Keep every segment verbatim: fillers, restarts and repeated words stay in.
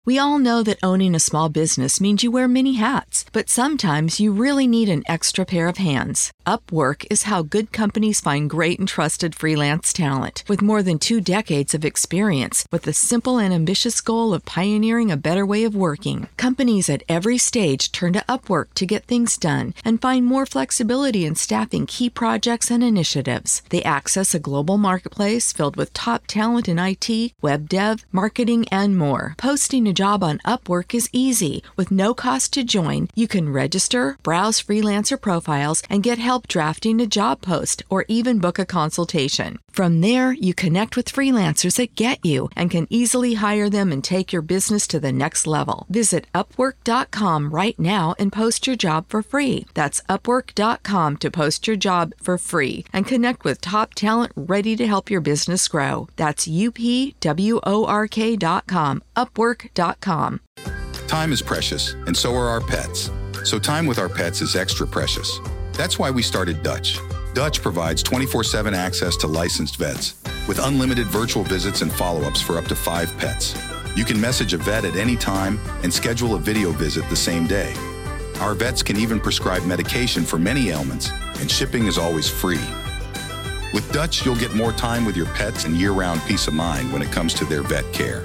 We all know that owning a small business means you wear many hats, but sometimes you really need an extra pair of hands. Upwork is how good companies find great and trusted freelance talent. With more than two decades of experience, with the simple and ambitious goal of pioneering a better way of working, companies at every stage turn to Upwork to get things done and find more flexibility in staffing key projects and initiatives. They access a global marketplace filled with top talent in I T, web dev, marketing, and more. Posting a job on Upwork is easy. With no cost to join, you can register, browse freelancer profiles, and get help drafting a job post or even book a consultation. From there, you connect with freelancers that get you and can easily hire them and take your business to the next level. Visit upwork dot com right now and post your job for free. That's upwork dot com to post your job for free and connect with top talent ready to help your business grow. That's U P W O R K dot com, upwork dot com. Time is precious, and so are our pets. So time with our pets is extra precious. That's why we started Dutch. Dutch provides twenty-four seven access to licensed vets with unlimited virtual visits and follow-ups for up to five pets. You can message a vet at any time and schedule a video visit the same day. Our vets can even prescribe medication for many ailments, and shipping is always free. With Dutch, you'll get more time with your pets and year-round peace of mind when it comes to their vet care.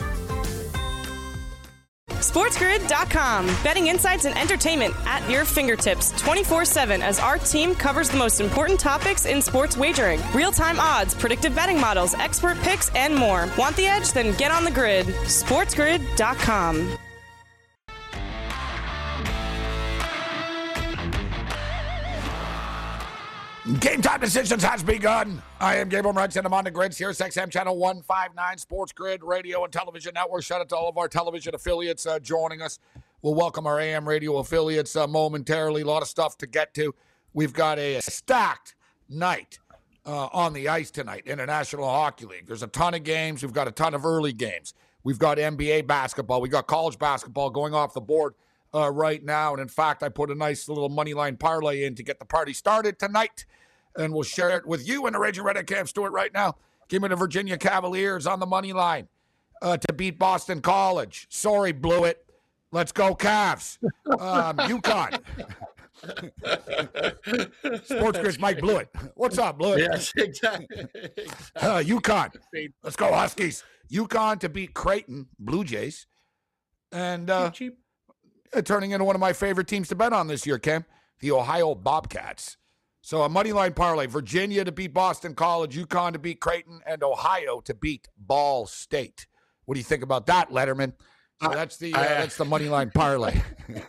SportsGrid dot com. Betting insights and entertainment at your fingertips twenty-four seven as our team covers the most important topics in sports wagering. Real-time odds, predictive betting models, expert picks, and more. Want the edge? Then get on the grid. SportsGrid dot com. Game time decisions has begun. I am Gabriel Morenz, and I'm on the grid. Sirius X M Channel one fifty-nine, Sports Grid Radio and Television Network. Shout out to all of our television affiliates uh, joining us. We'll welcome our A M radio affiliates uh, momentarily. A lot of stuff to get to. We've got a stacked night uh, on the ice tonight in the National Hockey League. There's a ton of games. We've got a ton of early games. We've got N B A basketball. We've got college basketball going off the board uh, right now. And, in fact, I put a nice little money line parlay in to get the party started tonight. And we'll share it with you and the Raging Redhead Cam Stewart right now. Give me the Virginia Cavaliers on the money line uh, to beat Boston College. Sorry, blew it. Let's go Cavs. Um, UConn. Sports Grid's Mike Blewett. What's up, Blewett? Yes, exactly. exactly. Uh, UConn. Let's go Huskies. UConn to beat Creighton Blue Jays. And uh, cheap, cheap. turning into one of my favorite teams to bet on this year, Cam, the Ohio Bobcats. So a money line parlay, Virginia to beat Boston College, UConn to beat Creighton, and Ohio to beat Ball State. What do you think about that, Letterman? So that's the uh, that's the money line parlay.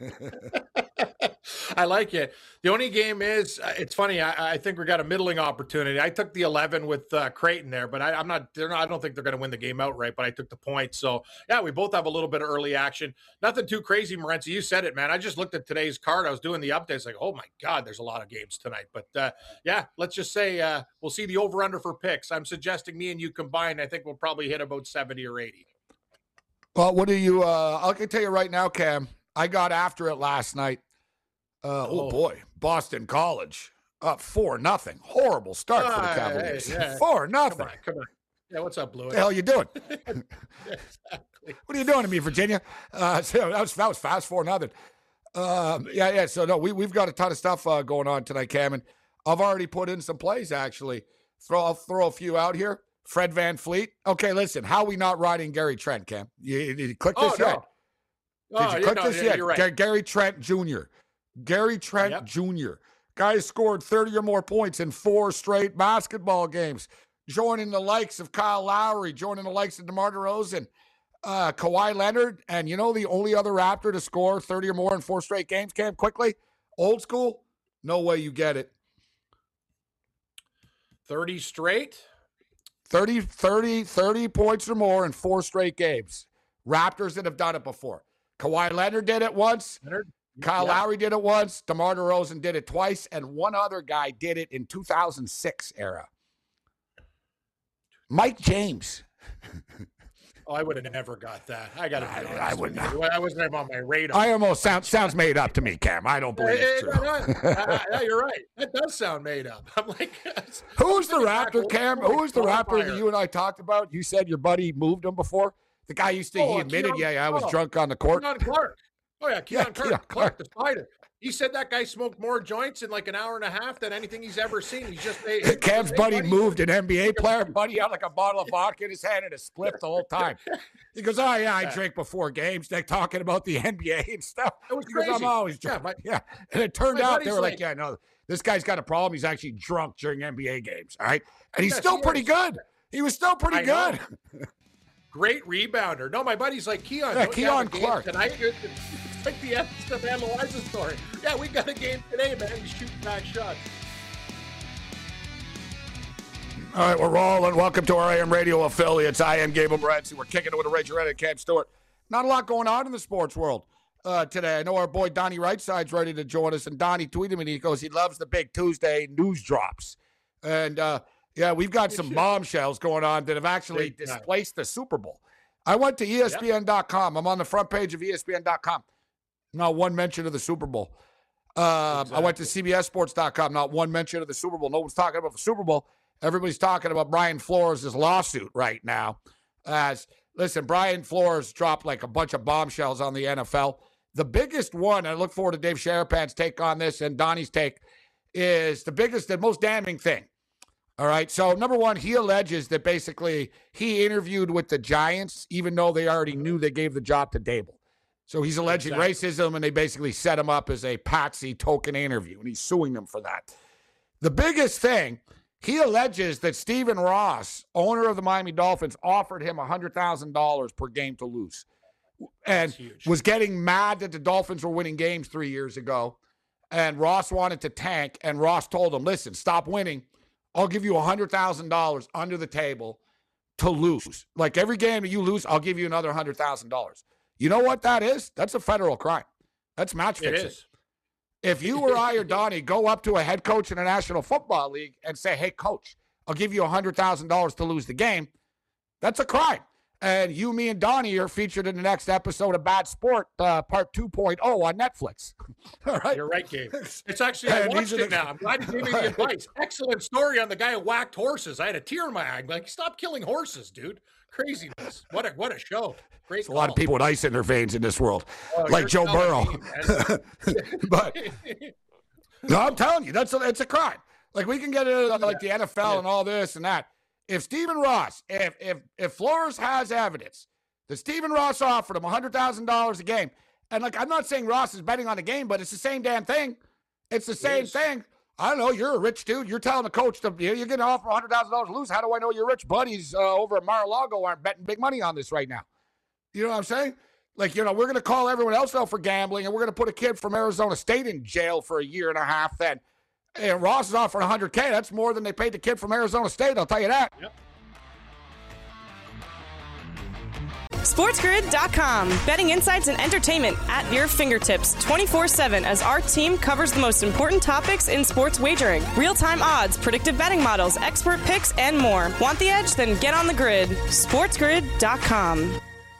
I like it. The only game is, uh, it's funny. I, I think we got a middling opportunity. I took the eleven with uh, Creighton there, but I, I'm not, they're not. I don't think they're going to win the game outright. But I took the point. So yeah, we both have a little bit of early action. Nothing too crazy, Morenzi. You said it, man. I just looked at today's card. I was doing the updates. Like, oh my God, there's a lot of games tonight. But uh, yeah, let's just say uh, we'll see the over under for picks. I'm suggesting me and you combined. I think we'll probably hit about seventy or eighty. Well, what do you? Uh, I can tell you right now, Cam. I got after it last night. Uh, oh, oh boy, Boston College up four nothing. Horrible start uh, for the Cavaliers. Hey, yeah. Four nothing. Come on, come on. Yeah, what's up, Blue? What the hell you doing? Exactly. What are you doing to me, Virginia? Uh, so that was that was fast, four nothing. Um, yeah, yeah. So no, we we've got a ton of stuff uh, going on tonight, Cam, and I've already put in some plays. Actually, throw I'll throw a few out here. Fred VanVleet. Okay, listen. How are we not riding Gary Trent, Cam? You, you, you click this oh, yet? No. Did oh, you click yeah, no, this yeah, yet? You're right. Gary Trent Junior Gary Trent yep. Junior Guy scored thirty or more points in four straight basketball games, joining the likes of Kyle Lowry, joining the likes of DeMar DeRozan, uh, Kawhi Leonard, and you know the only other Raptor to score thirty or more in four straight games, Cam, quickly? Old school? No way you get it. thirty straight? thirty, thirty, thirty points or more in four straight games. Raptors that have done it before. Kawhi Leonard did it once. Leonard? Kyle yeah. Lowry did it once. DeMar DeRozan did it twice. And one other guy did it in two thousand six era. Mike James. Oh, I would have never got that. I got to be I, I would not. I wasn't even on my radar. I almost sound, sounds made up to me, Cam. I don't believe it's true. Yeah, you're right. That does sound made up. I'm like, who's the Raptor, Cam? Who was the Raptor that you and I talked about? You said your buddy moved him before. The guy used to, Oh, he admitted, Keon, yeah, yeah, I was oh, drunk on the court. Keon Clark. Oh, yeah, Keon Yeah, Clark, Keon Clark, Clark. the spider. He said that guy smoked more joints in like an hour and a half than anything he's ever seen. He's just a, Cam's hey, buddy, buddy moved, an N B A player. Buddy had like a bottle of vodka in his hand and a split the whole time. He goes, oh, yeah, I drink before games. They're talking about the N B A and stuff. It was he goes, crazy. I'm always Yeah, drunk. my- Yeah. And it turned my out they buddy's were like, like- yeah, no, this guy's got a problem. He's actually drunk during N B A games. All right. And he's Yes, still he pretty is. good. He was still pretty I know. good. Great rebounder. No, my buddy's like, Keon. Yeah, don't you have Keon a game Clark. Tonight? It's like the Esteban Loaiza story. Yeah, we got a game today, man. He's shooting back shots. All right, we're rolling. Welcome to our A M radio affiliates. I am Gabe Morency. We're kicking it with a Ray Jarrett and Cam Stewart. Not a lot going on in the sports world uh, today. I know our boy Donnie Rightside ready to join us, and Donnie tweeted me, and he goes, he loves the big Tuesday news drops. And, uh, yeah, we've got some bombshells going on that have actually Big time. displaced the Super Bowl. I went to E S P N dot com. I'm on the front page of E S P N dot com. Not one mention of the Super Bowl. Uh, I went to C B S Sports dot com. Not one mention of the Super Bowl. No one's talking about the Super Bowl. Everybody's talking about Brian Flores' lawsuit right now. As listen, Brian Flores dropped like a bunch of bombshells on the N F L. The biggest one, I look forward to Dave Sharapan's take on this and Donnie's take, is the biggest and most damning thing. All right. So, number one, he alleges that basically he interviewed with the Giants, even though they already knew they gave the job to Dable. So, he's alleging Exactly. racism, and they basically set him up as a patsy token interview, and he's suing them for that. The biggest thing, he alleges that Stephen Ross, owner of the Miami Dolphins, offered him one hundred thousand dollars per game to lose and huge. was getting mad that the Dolphins were winning games three years ago. And Ross wanted to tank, and Ross told him, listen, stop winning. I'll give you one hundred thousand dollars under the table to lose. Like every game that you lose, I'll give you another one hundred thousand dollars. You know what that is? That's a federal crime. That's match It fixing. is. If you or I or Donnie go up to a head coach in the National Football League and say, hey, coach, I'll give you one hundred thousand dollars to lose the game, that's a crime. And you, me, and Donnie are featured in the next episode of Bad Sport, uh, Part two point oh on Netflix. All right. You're right, Gabe. It's actually, I And watched these are it the- now. I'm glad you gave me the advice. Excellent story on the guy who whacked horses. I had a tear in my eye. I'm like, stop killing horses, dude. Craziness. What a what a show. Great. There's a lot of people with ice in their veins in this world, Oh, like you're Joe Burrow. telling me, man. But no, I'm telling you, that's a, it's a crime. Like we can get into like the N F L and all this and that. If Stephen Ross, if if if Flores has evidence that Stephen Ross offered him one hundred thousand dollars a game, and like I'm not saying Ross is betting on the game, but it's the same damn thing. It's the same is. thing. I don't know. You're a rich dude. You're telling the coach to you're getting to offer one hundred thousand dollars to lose. How do I know your rich buddies uh, over at Mar-a-Lago aren't betting big money on this right now? You know what I'm saying? Like, you know, we're going to call everyone else out for gambling, and we're going to put a kid from Arizona State in jail for a year and a half. Then, and Ross is offering one hundred K. That's more than they paid the kid from Arizona State. I'll tell you that. Yep. SportsGrid dot com. Betting insights and entertainment at your fingertips twenty-four seven as our team covers the most important topics in sports wagering. Real-time odds, predictive betting models, expert picks, and more. Want the edge? Then get on the grid. SportsGrid dot com.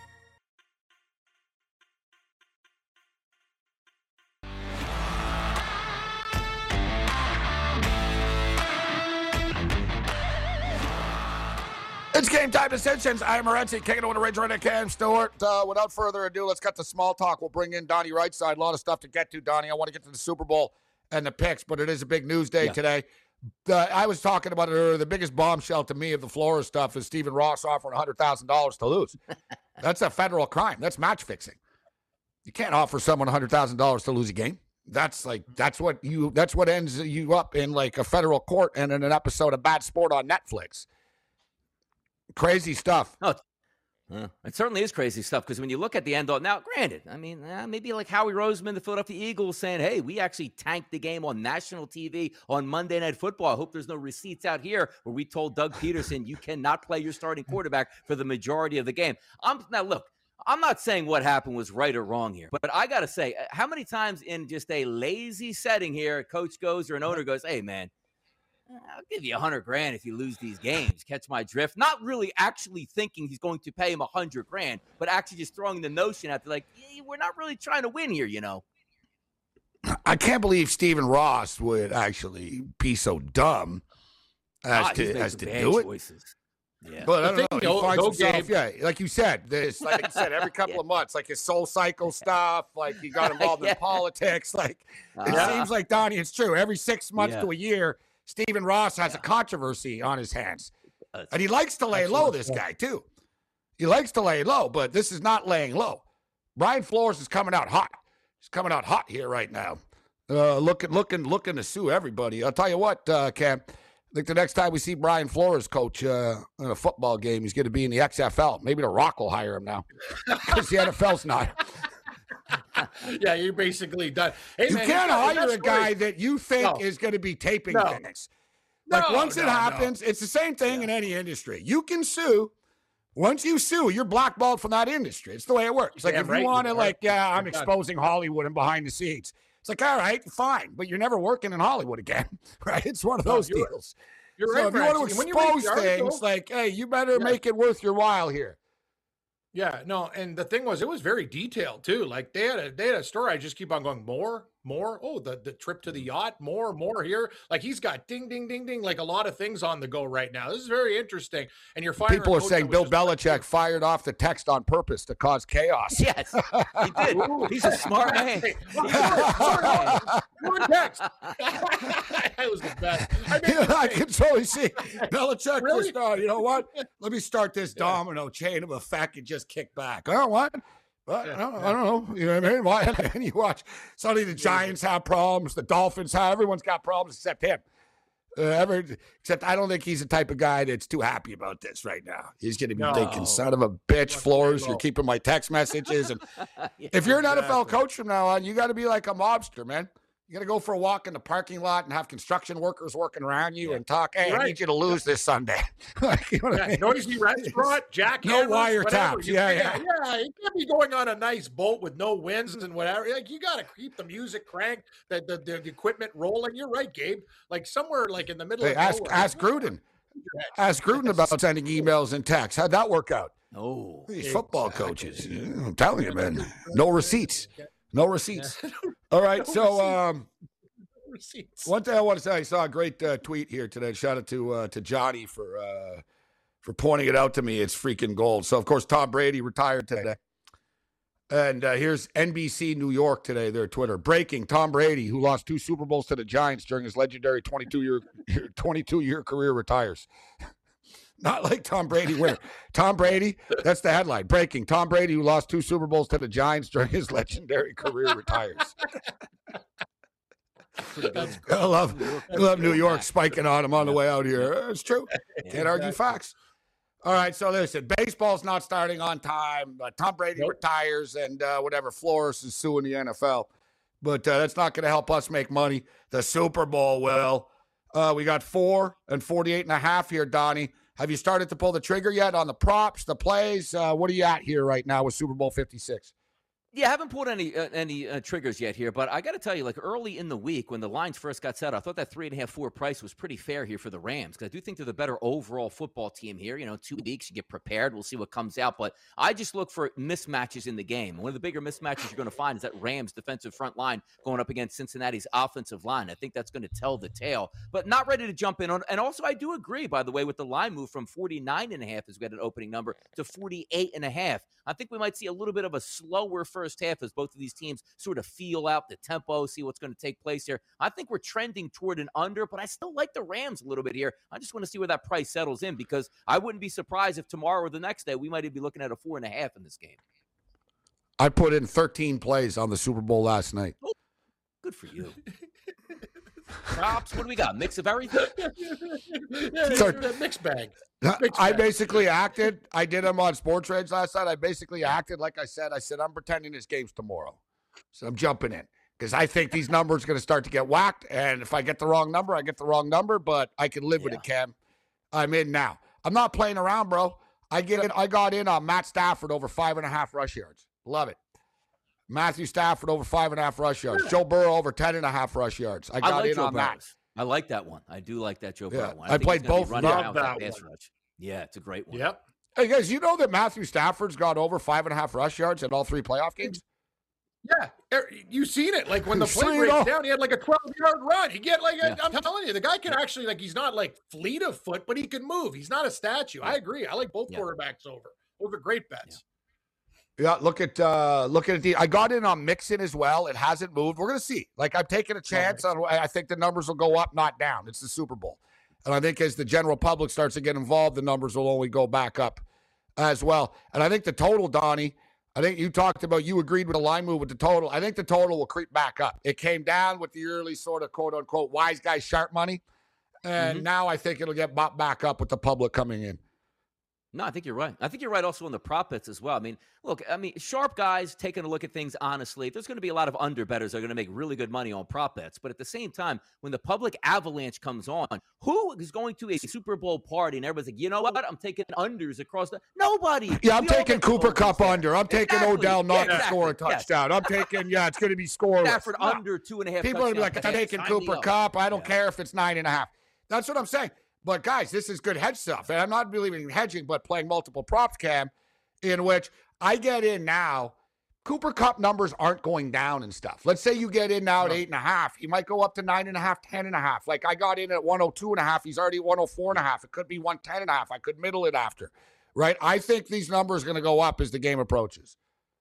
It's game time decisions. I'm Morency, kicking it with a Ridge Runner, Cam Stewart. Uh, without further ado, let's cut the small talk. We'll bring in Donnie Rightside. A lot of stuff to get to, Donnie. I want to get to the Super Bowl and the picks, but it is a big news day Yeah. today. Uh, I was talking about it earlier. The biggest bombshell to me of the Flores stuff is Stephen Ross offering one hundred thousand dollars to lose. That's a federal crime. That's match fixing. You can't offer someone one hundred thousand dollars to lose a game. That's like that's what you that's what ends you up in like a federal court and in an episode of Bad Sport on Netflix. Crazy stuff. No, it's- uh, it certainly is crazy stuff because when you look at the end of now, granted, I mean, uh, maybe like Howie Roseman, the Philadelphia Eagles, saying, hey, we actually tanked the game on national T V on Monday Night Football. I hope there's no receipts out here where we told Doug Peterson you cannot play your starting quarterback for the majority of the game. I'm now look, I'm not saying what happened was right or wrong here, but, but I got to say, uh, how many times in just a lazy setting here, a coach goes or an owner goes, hey, man, I'll give you a hundred grand if you lose these games. Catch my drift. Not really actually thinking he's going to pay him a hundred grand, but actually just throwing the notion out there like, yeah, we're not really trying to win here, you know. I can't believe Stephen Ross would actually be so dumb as God, he's to made as some to bad do it. choices. Yeah. But I don't know. He go, finds go himself, game. yeah, like you said, this, like you said, every couple Yeah. of months, like his soul cycle stuff, like he got involved Yeah. in politics. Like it Uh-huh. seems like, Donnie, it's true. Every six months Yeah. to a year, Stephen Ross has Yeah. a controversy on his hands. That's- And he likes to lay low, this guy, too. He likes to lay low, but this is not laying low. Brian Flores is coming out hot. He's coming out hot here right now. Uh, looking, looking, looking to sue everybody. I'll tell you what, uh, Cam. I think the next time we see Brian Flores coach uh, in a football game, he's going to be in the X F L. Maybe The Rock will hire him now because the N F L's not. Yeah, you're basically done. Hey, You man, can't got- hire a story- guy that you think No. is going to be taping No. things. Like No, once it no, no. happens, it's the same thing in any industry. You can sue. Once you sue, you're blackballed from that industry. It's the way it works. Like Damn if right you you want to, are. like, yeah, I'm You're done. exposing Hollywood and behind the scenes. It's like, all right, fine, but you're never working in Hollywood again, right? It's one of No, those you're- deals. You're So right, if you want to Braxton. When you read expose the article- things, like, hey, you better Yeah. make it worth your while here. Yeah, no, and the thing was, it was very detailed too. Like they had a they had a story. I just keep on going more, more. Oh, the the trip to the yacht, more, more here. Like he's got ding, ding, ding, ding, like a lot of things on the go right now. This is very interesting. And you're firing. People a are coach saying that was Bill just- Belichick fired off the text on purpose to cause chaos. Yes, he did. He's a smart man. Hey, He's a sorry, smart man. One text. That was the best. I mean, Yeah, I can totally see Belichick Really? just thought, you know what? Let me start this domino chain of effect and just kick back. Oh, what? But I, don't, I don't know. You know what I mean? Why? And you watch suddenly the Giants have problems, the Dolphins have, everyone's got problems except him. Uh, ever, except I don't think he's the type of guy that's too happy about this right now. He's going to be No. thinking, son of a bitch, Flores, you're keeping my text messages. And if you're an N F L Exactly. coach from now on, you got to be like a mobster, man. You got to go for a walk in the parking lot and have construction workers working around you Yeah. and talk, hey, You're I right. need you to lose this Sunday. Like, you know what I Yeah, mean? noisy restaurant, jack No wiretaps. Yeah, yeah, yeah. You can't be going on a nice boat with no winds and whatever. Like you got to keep the music cranked, the, the the the equipment rolling. You're right, Gabe. Like somewhere like in the middle Hey, of ask, nowhere. ask Gruden. Ask Gruden about sending emails and texts. How'd that work out? No. These football Exactly. coaches. Yeah, I'm telling you, man. No receipts. No receipts. All right. So, um, Receipts. one thing I want to say, I saw a great uh, tweet here today. Shout out to uh, to Johnny for uh, for pointing it out to me. It's freaking gold. So, of course, Tom Brady retired today. And uh, here's N B C New York today, their Twitter. Breaking, Tom Brady, who lost two Super Bowls to the Giants during his legendary twenty-two year twenty-two year career, retires. Not like Tom Brady winner. Tom Brady, that's the headline. Breaking, Tom Brady, who lost two Super Bowls to the Giants during his legendary career, retires. I love, I love New York spiking on him on the way out here. Uh, It's true. Can't argue facts. All right, so listen, baseball's not starting on time. Uh, Tom Brady Nope. retires, and uh, whatever, Flores is suing the N F L. But uh, that's not going to help us make money. The Super Bowl will. Uh, we got four and forty-eight and a half here, Donnie. Have you started to pull the trigger yet on the props, the plays? Uh, what are you at here right now with Super Bowl fifty-six? Yeah, I haven't pulled any uh, any uh, triggers yet here, but I got to tell you, like early in the week when the lines first got set, I thought that three and a half, four price was pretty fair here for the Rams because I do think they're the better overall football team here. You know, two weeks, you get prepared. We'll see what comes out, but I just look for mismatches in the game. One of the bigger mismatches you're going to find is that Rams defensive front line going up against Cincinnati's offensive line. I think that's going to tell the tale, but not ready to jump in on. And also, I do agree, by the way, with the line move from forty-nine and a half as we got an opening number to forty-eight and a half. I think we might see a little bit of a slower first half as both of these teams sort of feel out the tempo, see what's going to take place here. I think we're trending toward an under, but I still like the Rams a little bit here. I just want to see where that price settles in because I wouldn't be surprised if tomorrow or the next day we might be looking at a four and a half in this game. I put in thirteen plays on the Super Bowl last night. Oh, good for you. Props, what do we got? Mix of everything? Yeah, So- you're that mixed bag. I basically acted. I did them on Sport Trades last night. I basically acted like I said. I said, I'm pretending this game's tomorrow. So I'm jumping in because I think these numbers are going to start to get whacked. And if I get the wrong number, I get the wrong number, but I can live with Yeah. it, Cam. I'm in now. I'm not playing around, bro. I get in. I got in on Matt Stafford over five and a half rush yards. Love it. Matthew Stafford over five and a half rush yards. Joe Burrow over ten and a half rush yards. I I got like in Joe on that. Burrows. I like that one. I do like that Joe Yeah, Burrow one. I think played he's gonna be both. running Love around with that pass one. rush. Yeah, it's a great one. Yep. Hey, guys, you know that Matthew Stafford's got over five and a half rush yards in all three playoff games? Yeah, you've seen it. Like when the play See, breaks no. down, he had like a twelve-yard run. He get like Yeah. a, I'm telling you, the guy can actually like he's not like fleet of foot, but he can move. He's not a statue. I agree. I like both Yeah. quarterbacks over. Those are great bets. Yeah, look at uh look at the. I got in on Mixon as well. It hasn't moved. We're gonna see. Like I'm taking a chance on. I think the numbers will go up, not down. It's the Super Bowl, and I think as the general public starts to get involved, the numbers will only go back up as well. And I think the total, Donnie. I think you talked about, you agreed with the line move with the total. I think the total will creep back up. It came down with the early sort of quote unquote wise guy sharp money. And Mhm. now I think it'll get bought back up with the public coming in. No, I think you're right. I think you're right also on the prop bets as well. I mean, look, I mean, sharp guys taking a look at things honestly. There's going to be a lot of under bettors that are going to make really good money on prop bets. But at the same time, when the public avalanche comes on, who is going to a Super Bowl party and everybody's like, you know what? I'm taking unders across the nobody. Yeah, I'm We all taking get the Cooper overs Cup there. under. I'm taking Exactly. Odell not Yeah, to score a exactly. Yes. touchdown. I'm taking, yeah, it's going to be scoreless. Stafford No. under two and a half. People are going to be like, I'm touchdowns. taking Sign me Cooper up. Cup. I don't Yeah. care if it's nine and a half. That's what I'm saying. But guys, this is good hedge stuff. And I'm not believing in hedging, but playing multiple props, Cam, in which I get in now. Cooper Cup numbers aren't going down and stuff. Let's say you get in now at eight and a half. He might go up to nine and a half, ten and a half. Like I got in at one oh two and a half. He's already one oh four and a half. It could be one ten and a half. I could middle it after, right? I think these numbers are going to go up as the game approaches.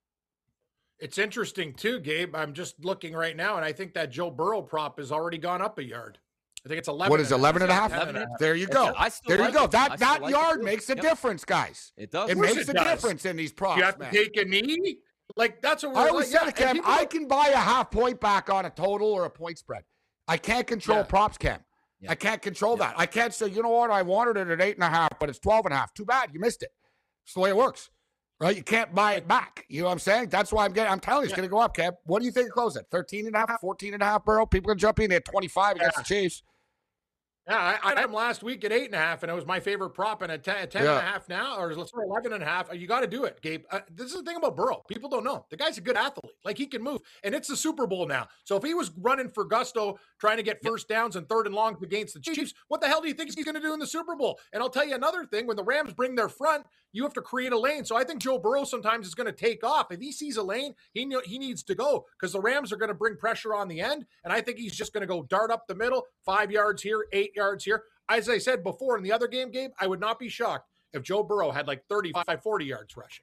It's interesting too, Gabe. I'm just looking right now, and I think that Joe Burrow prop has already gone up a yard. I think it's eleven. What is eleven and a half? ten and a half. There you go. I still There you like go. it. That I still that like it yard too. makes a Yep. difference, guys. It does. It course makes it a does. difference in these props, You have to man. take a knee. Like that's what we're I always like, said yeah, it, Cam. and people I don't- can buy a half point back on a total or a point spread. I can't control Yeah. props, Cam. Yeah. I can't control that. I can't say, you know what, I wanted it at eight and a half, but it's twelve and a half. Too bad. You missed it. It's the way it works. Right? You can't buy it back. You know what I'm saying? That's why I'm getting, I'm telling you, it's Yeah. going to go up, Cam. What do you think it closed at? thirteen and a half, fourteen and a half, Burrow? People are jumping in at twenty-five against Yeah. the Chiefs. Yeah, I, I had him last week at eight and a half, and it was my favorite prop. And at ten, ten Yeah. and a half now, or let's say eleven and a half, you got to do it, Gabe. Uh, this is the thing about Burrow. People don't know. The guy's a good athlete. Like, he can move. And it's the Super Bowl now. So if he was running for gusto, trying to get first downs and third and longs against the Chiefs, what the hell do you think he's going to do in the Super Bowl? And I'll tell you another thing. When the Rams bring their front, you have to create a lane. So I think Joe Burrow sometimes is going to take off. If he sees a lane, he kn- he needs to go because the Rams are going to bring pressure on the end. And I think he's just going to go dart up the middle, five yards here, eight yards here. As I said before in the other game, Gabe, I would not be shocked if Joe Burrow had like thirty-five, forty yards rushing.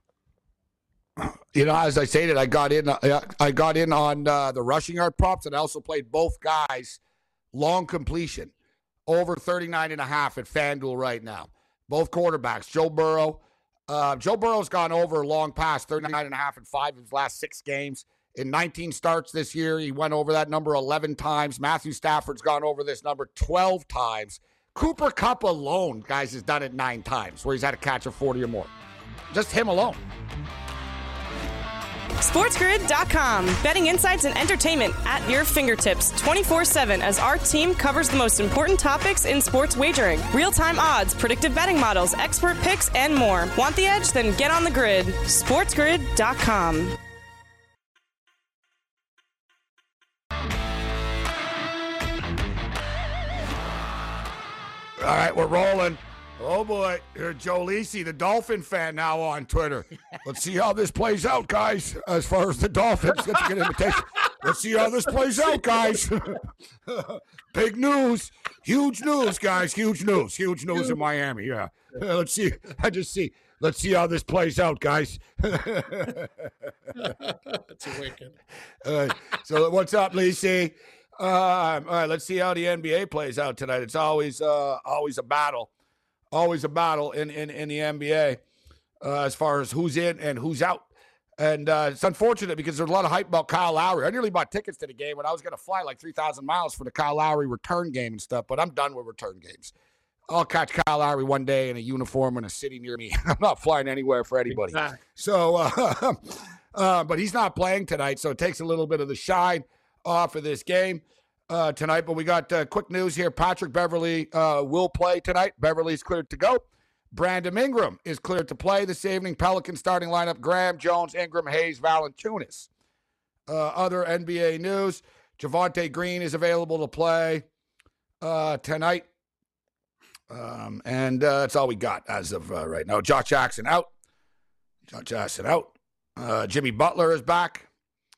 You know, as I stated, I got in. Uh, I got in on uh, the rushing yard props, and I also played both guys long completion over thirty-nine and a half at FanDuel right now. Both quarterbacks, Joe Burrow. Uh, Joe Burrow's gone over long past thirty-nine and a half in five of his last six games. In nineteen starts this year, he went over that number eleven times. Matthew Stafford's gone over this number twelve times. Cooper Kupp alone, guys, has done it nine times, where he's had a catch of forty or more. Just him alone. SportsGrid dot com. Betting insights and entertainment at your fingertips twenty-four seven as our team covers the most important topics in sports wagering. Real-time odds, predictive betting models, expert picks, and more. Want the edge? Then get on the grid. SportsGrid dot com. All right, we're rolling. Oh, boy. Here's Joe Lisi, the Dolphin fan, now on Twitter. Let's see how this plays out, guys, as far as the Dolphins. Let's get an invitation. Let's see how this plays out, guys. Big news. Huge news, guys. Huge news. Huge news in Miami, yeah. Uh, let's see. I just see. Let's see how this plays out, guys. That's a wicked. Uh, so what's up, Lisi? Uh, all right, let's see how the N B A plays out tonight. It's always uh, always a battle. Always a battle in, in, in the N B A uh, as far as who's in and who's out. And uh, it's unfortunate because there's a lot of hype about Kyle Lowry. I nearly bought tickets to the game when I was going to fly like three thousand miles for the Kyle Lowry return game and stuff, but I'm done with return games. I'll catch Kyle Lowry one day in a uniform in a city near me. I'm not flying anywhere for anybody. Exactly. So, uh, uh, but he's not playing tonight, so it takes a little bit of the shine off of this game uh, tonight. But we got uh, quick news here. Patrick Beverley uh, will play tonight. Beverley's cleared to go. Brandon Ingram is cleared to play this evening. Pelican starting lineup: Graham, Jones, Ingram, Hayes, Valanciunas. Uh, other N B A news: Javonte Green is available to play uh, tonight. Um, and uh, that's all we got as of uh, right now. Josh Jackson out. Josh Jackson out. Uh, Jimmy Butler is back.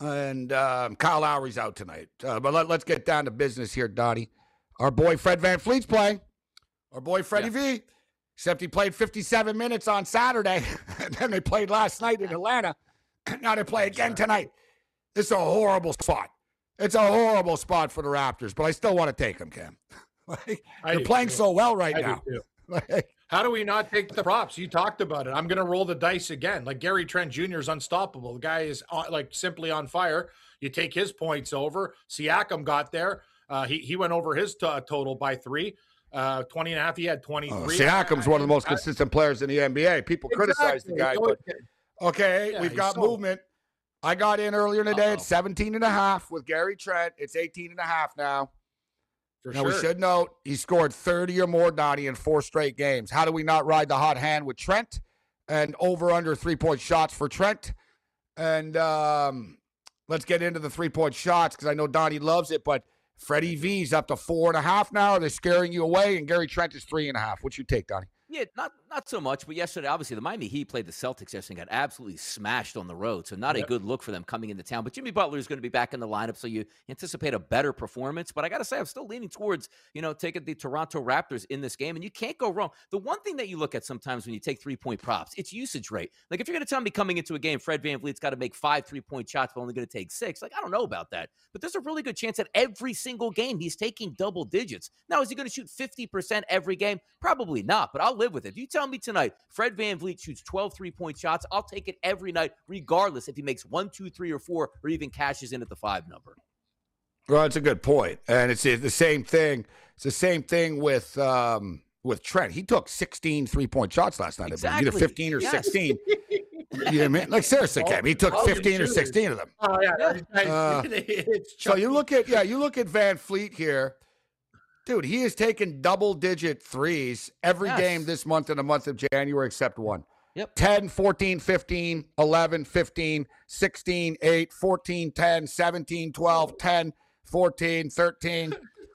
And um, Kyle Lowry's out tonight. Uh, but let, let's get down to business here, Donnie. Our boy Fred VanVleet's playing. Our boy Freddie yeah. V. Except he played fifty-seven minutes on Saturday. And then they played last night in Atlanta. Now they play again tonight. It's a horrible spot. It's a horrible spot for the Raptors. But I still want to take them, Cam. Like, they're playing too. so well right I now. Like, how do we not take the props? You talked about it. I'm going to roll the dice again. Like Gary Trent Junior is unstoppable. The guy is on, like simply on fire. You take his points over. Siakam got there. Uh, he he went over his t- total by three. Uh, twenty and a half. He had twenty-three. Oh, Siakam's one of the most I, consistent players in the N B A. People exactly. criticize the guy. But, okay, yeah, we've got so, movement. I got in earlier today uh-oh. at seventeen and a half with Gary Trent. It's eighteen and a half now. For now, sure. we should note he scored thirty or more, Donnie, in four straight games. How do we not ride the hot hand with Trent? And over under three-point shots for Trent. And um, let's get into the three-point shots because I know Donnie loves it. But Freddie V's up to four and a half now. They're scaring you away. And Gary Trent is three and a half. What's your take, Donnie? Yeah, not not so much. But yesterday, obviously, the Miami Heat played the Celtics yesterday and got absolutely smashed on the road. So not yep. a good look for them coming into town. But Jimmy Butler is going to be back in the lineup, so you anticipate a better performance. But I got to say, I'm still leaning towards, you know, taking the Toronto Raptors in this game. And you can't go wrong. The one thing that you look at sometimes when you take three-point props, it's usage rate. Like if you're going to tell me coming into a game, Fred VanVleet's got to make five three-point shots, but only going to take six. Like, I don't know about that. But there's a really good chance that every single game he's taking double digits. Now, is he going to shoot fifty percent every game? Probably not, but I'll live with it. If you tell me tonight Fred VanVleet shoots twelve three-point shots, I'll take it every night, regardless if he makes one, two, three, or four, or even cashes in at the five number. Well, it's a good point. And it's the same thing. It's the same thing with um, with Trent. He took sixteen three-point shots last night. Exactly. Either fifteen or yes. sixteen. You know what I mean? Like, seriously, Cam, he took fifteen or sixteen of them. Oh, yeah. Uh, so you look at, yeah, you look at VanVleet here. Dude, he has taken double-digit threes every yes. game this month in the month of January except one. Yep. ten, fourteen, fifteen, eleven, fifteen, sixteen, eight, fourteen, ten, seventeen, twelve, ten, fourteen, thirteen.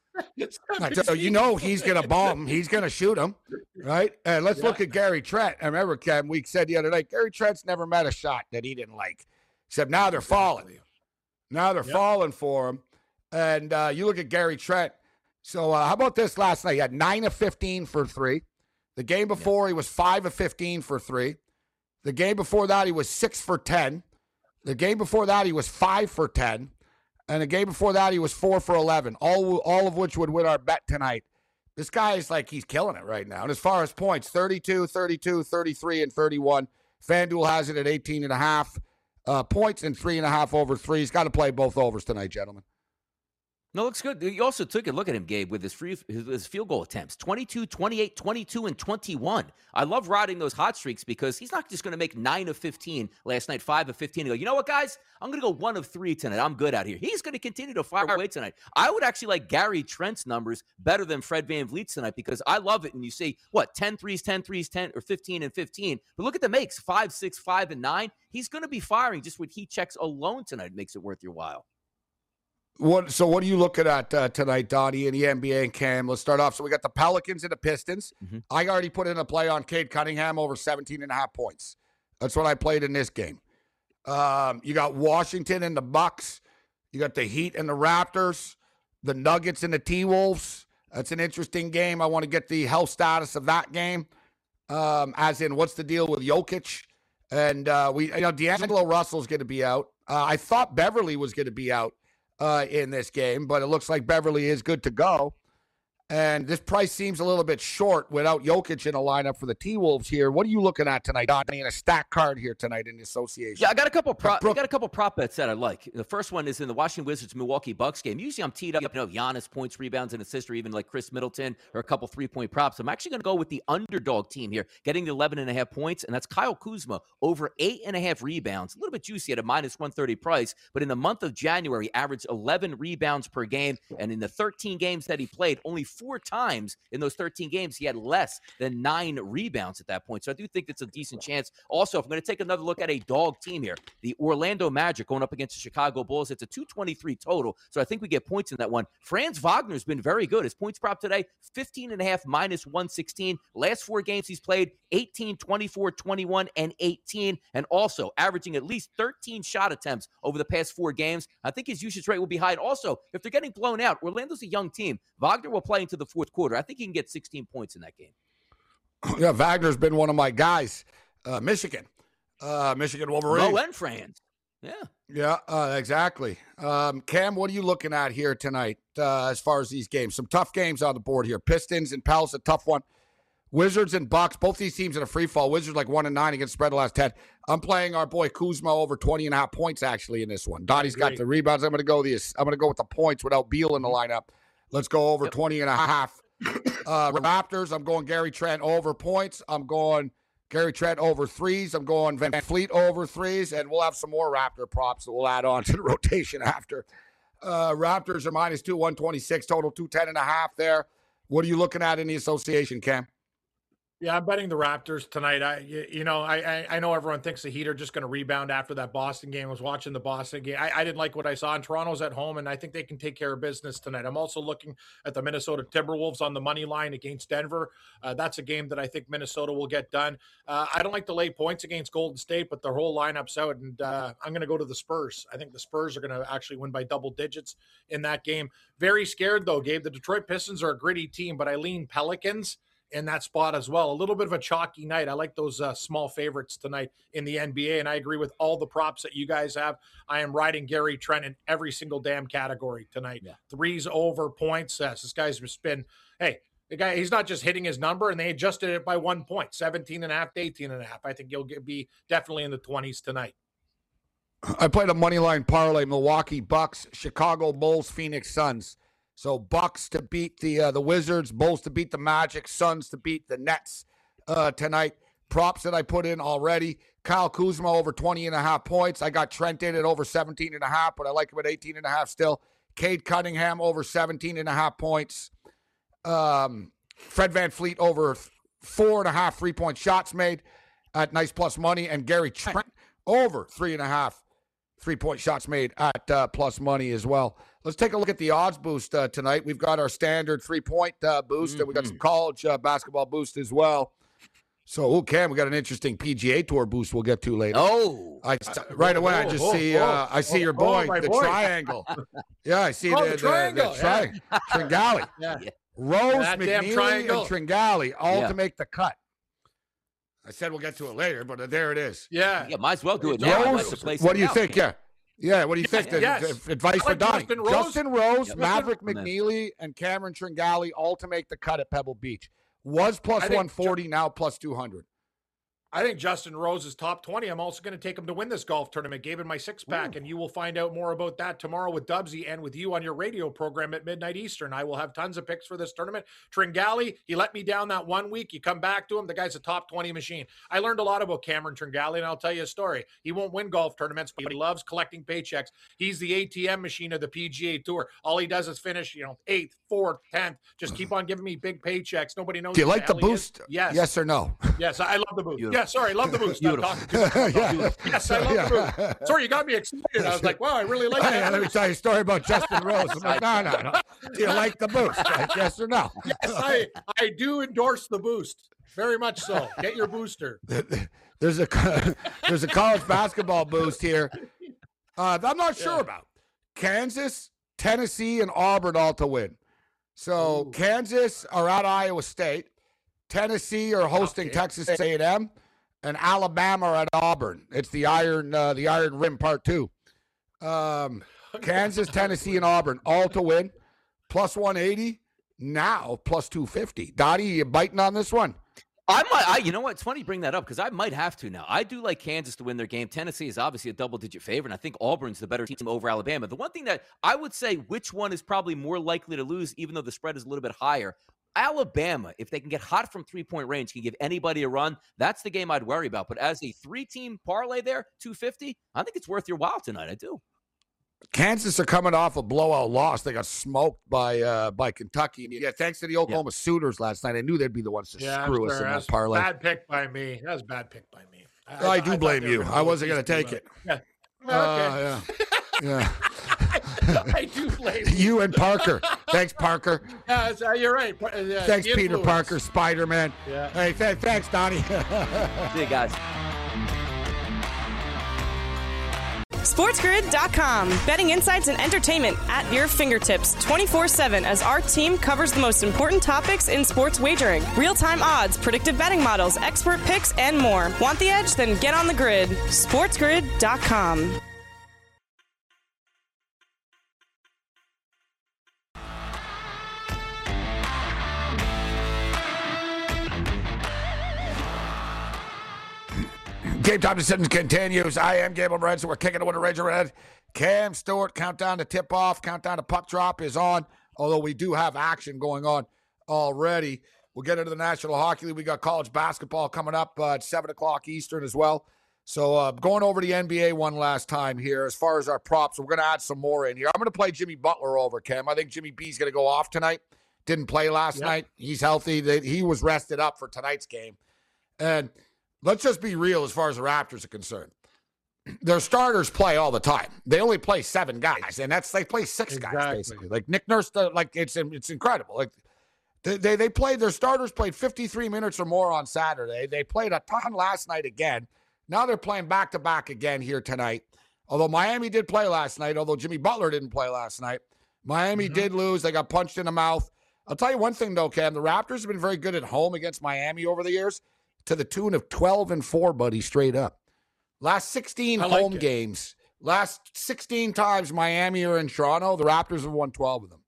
So you know he's going to bomb. He's going to shoot him, right? And let's yeah. look at Gary Trent. I remember, Kevin, we said the other night, Gary Trent's never met a shot that he didn't like, except now they're falling. Now they're yep. falling for him. And uh, you look at Gary Trent. So uh, how about this last night? He had nine of fifteen for three. The game before, yeah. he was five of fifteen for three. The game before that, he was six for ten. The game before that, he was five for ten. And the game before that, he was four for eleven, all, all of which would win our bet tonight. This guy is like, he's killing it right now. And as far as points, thirty-two, thirty-two, thirty-three, and thirty-one. FanDuel has it at eighteen and a half uh, points and three and a half over three. He's got to play both overs tonight, gentlemen. No, looks good. You also took a look at him, Gabe, with his free his, his field goal attempts. twenty-two, twenty-eight, twenty-two, and twenty-one. I love riding those hot streaks because he's not just going to make nine of fifteen last night, five of fifteen, and go, you know what, guys? I'm going to go one of three tonight. I'm good out here. He's going to continue to fire away tonight. I would actually like Gary Trent's numbers better than Fred VanVleet's tonight because I love it. And you see, what, ten threes, ten threes, ten, or fifteen and fifteen. But look at the makes, five, six, five, and nine. He's going to be firing just with heat checks alone tonight. Makes it worth your while. What so what are you looking at uh, tonight, Donnie, in the N B A and Cam? Let's start off. So we got the Pelicans and the Pistons. Mm-hmm. I already put in a play on Cade Cunningham over seventeen and a half points. That's what I played in this game. Um, you got Washington and the Bucks. You got the Heat and the Raptors, the Nuggets and the T-Wolves. That's an interesting game. I want to get the health status of that game. Um, as in, what's the deal with Jokic? And uh, we, you know, D'Angelo Russell's going to be out. Uh, I thought Beverly was going to be out. Uh, in this game, but it looks like Beverly is good to go. And this price seems a little bit short without Jokic in a lineup for the T-Wolves here. What are you looking at tonight, Donnie, in a stack card here tonight in the association? Yeah, I got a couple prop, I got a couple prop bets that I like. The first one is in the Washington Wizards Milwaukee Bucks game. Usually I'm teed up, you know, Giannis points, rebounds, and assists, or even like Chris Middleton or a couple three-point props. I'm actually going to go with the underdog team here, getting the eleven and a half points, and that's Kyle Kuzma over eight and a half rebounds. A little bit juicy at a minus one thirty price, but in the month of January, averaged eleven rebounds per game, and in the thirteen games that he played, only four times in those thirteen games, he had less than nine rebounds at that point. So I do think it's a decent chance. Also, if I'm going to take another look at a dog team here, the Orlando Magic going up against the Chicago Bulls, it's a two twenty-three total. So I think we get points in that one. Franz Wagner's been very good. His points prop today, fifteen and a half minus one sixteen. Last four games he's played, eighteen, twenty-four, twenty-one, and eighteen. And also averaging at least thirteen shot attempts over the past four games. I think his usage rate will be high. And also, if they're getting blown out, Orlando's a young team. Wagner will play into the fourth quarter. I think he can get sixteen points in that game. Yeah, Wagner's been one of my guys. Uh, Michigan. Uh, Michigan Wolverines. Low end Franz. Yeah. Yeah, uh, exactly. Um, Cam, what are you looking at here tonight uh, as far as these games? Some tough games on the board here. Pistons and Pels, a tough one. Wizards and Bucks, both these teams in a free fall. Wizards like one and nine against spread the last ten. I'm playing our boy Kuzma over twenty and a half points actually in this one. Dottie's got the rebounds. I'm going to go this. I'm going to go with the points without Beal in the lineup. Let's go over yep. twenty and a half. Uh, Raptors, I'm going Gary Trent over points. I'm going Gary Trent over threes. I'm going Van Fleet over threes, and we'll have some more Raptor props that we'll add on to the rotation after. Uh, Raptors are minus two, one twenty-six, total two ten and a half there. What are you looking at in the association, Cam? Yeah, I'm betting the Raptors tonight. I, you know, I, I know everyone thinks the Heat are just going to rebound after that Boston game. I was watching the Boston game. I, I didn't like what I saw. And Toronto's at home, and I think they can take care of business tonight. I'm also looking at the Minnesota Timberwolves on the money line against Denver. Uh, that's a game that I think Minnesota will get done. Uh, I don't like to lay points against Golden State, but their whole lineup's out, and uh, I'm going to go to the Spurs. I think the Spurs are going to actually win by double digits in that game. Very scared, though, Gabe. The Detroit Pistons are a gritty team, but I lean Pelicans in that spot as well. A little bit of a chalky night. I like those uh, small favorites tonight in the N B A, and I agree with all the props that you guys have. I am riding Gary Trent in every single damn category tonight. Yeah. Threes over points. Yes, this guy's just been, hey, the guy, he's not just hitting his number, and they adjusted it by one point, seventeen and a half to eighteen and a half. I think he'll get, be definitely in the twenties tonight. I played a money line parlay, Milwaukee Bucks, Chicago Bulls, Phoenix Suns. So Bucks to beat the uh, the Wizards, Bulls to beat the Magic, Suns to beat the Nets uh, tonight. Props that I put in already. Kyle Kuzma over twenty and a half points. I got Trent in at over seventeen and a half, but I like him at eighteen and a half still. Cade Cunningham over seventeen and a half points. Um, Fred VanVleet over four and a half three-point shots made at nice plus money. And Gary Trent over three and a half three-point shots made at uh, plus money as well. Let's take a look at the odds boost uh, tonight. We've got our standard three-point uh, boost, mm-hmm. and we got some college uh, basketball boost as well. So, oh, Cam, we got an interesting P G A Tour boost we'll get to later. Oh, I, right away, I just oh, see, uh, I see oh, your boy, oh, the boy. Triangle. Yeah, I see oh, the, the triangle. The, the tri- yeah. Tringali. Yeah. Rose, yeah, McNeely, and Tringali, all yeah. to make the cut. I said we'll get to it later, but there it is. Yeah, yeah, might as well do it now. Rose, what do you out. think? Yeah. Yeah, what do you think? Yes. The, the advice like for Donnie. Justin Rose, Justin Rose yep. Maverick McNeely, and Cameron Tringali all to make the cut at Pebble Beach. Was plus one forty, Ju- now plus two hundred. I think Justin Rose is top twenty. I'm also going to take him to win this golf tournament. Gave him my six-pack, Ooh. and you will find out more about that tomorrow with Dubsy and with you on your radio program at midnight Eastern. I will have tons of picks for this tournament. Tringali, he let me down that one week. You come back to him, the guy's a top twenty machine. I learned a lot about Cameron Tringali, and I'll tell you a story. He won't win golf tournaments, but he loves collecting paychecks. He's the A T M machine of the P G A Tour. All he does is finish, you know, eighth, fourth, tenth. Just keep on giving me big paychecks. Nobody knows. Do you like the boost? Yes. Yes or no? Yes, I love the boost. Beautiful. Yeah, sorry, love the boost. Beautiful. yeah. Yes, I love yeah. the boost. Sorry, you got me excited. I was like, wow, I really like that. Let me tell you a story about Justin Rose. I'm like, no, no, no. Do you like the boost? Like, yes or no? Yes, I, I do endorse the boost. Very much so. Get your booster. There's a there's a college basketball boost here. Uh, I'm not sure yeah. about. Kansas, Tennessee, and Auburn all to win. So Ooh. Kansas are at Iowa State. Tennessee are hosting okay. Texas A and M. And Alabama at Auburn. It's the Iron uh, the Iron Rim Part Two. Um, Kansas, Tennessee, and Auburn all to win. Plus one eighty. Now plus two fifty. Dottie, you biting on this one? I might. I, you know what? It's funny you bring that up because I might have to now. I do like Kansas to win their game. Tennessee is obviously a double-digit favorite, and I think Auburn's the better team over Alabama. The one thing that I would say, which one is probably more likely to lose, even though the spread is a little bit higher. Alabama, if they can get hot from three-point range, can give anybody a run. That's the game I'd worry about. But as a three-team parlay there, two fifty, I think it's worth your while tonight. I do. Kansas are coming off a blowout loss. They got smoked by uh, by Kentucky. Yeah, thanks to the Oklahoma yeah. Sooners last night. I knew they'd be the ones to yeah, screw sure. us in That's that parlay. Bad pick by me. That was a bad pick by me. I, I, I do I blame you. I wasn't going to take it. Yeah. Okay. Uh, yeah. yeah. I do blame you. You and Parker. Thanks, Parker. Yeah, uh, you're right. Uh, thanks, Peter Parker, Spider-Man. Yeah. Hey, th- thanks, Donnie. See you guys. SportsGrid dot com. Betting insights and entertainment at your fingertips twenty-four seven as our team covers the most important topics in sports wagering. Real-time odds, predictive betting models, expert picks, and more. Want the edge? Then get on the grid. SportsGrid dot com. Game time decisions continues. I am Gable Morenz. We're kicking it with a Razor Red. Cam Stewart, countdown to tip off, countdown to puck drop is on. Although we do have action going on already. We'll get into the National Hockey League. We got college basketball coming up uh, at seven o'clock Eastern as well. So uh, going over the N B A one last time here as far as our props. We're going to add some more in here. I'm going to play Jimmy Butler over, Cam. I think Jimmy B's going to go off tonight. Didn't play last yep. night. He's healthy. He was rested up for tonight's game. And let's just be real as far as the Raptors are concerned. Their starters play all the time. They only play seven guys, and that's they play six exactly. guys basically. Like Nick Nurse, like it's it's incredible. Like they, they they played their starters played fifty-three minutes or more on Saturday. They played a ton last night again. Now they're playing back to back again here tonight. Although Miami did play last night, although Jimmy Butler didn't play last night, Miami mm-hmm. did lose. They got punched in the mouth. I'll tell you one thing though, Cam. The Raptors have been very good at home against Miami over the years, to the tune of twelve and four, buddy, straight up. Last sixteen like home it. games, last sixteen times Miami are in Toronto, the Raptors have won twelve of them.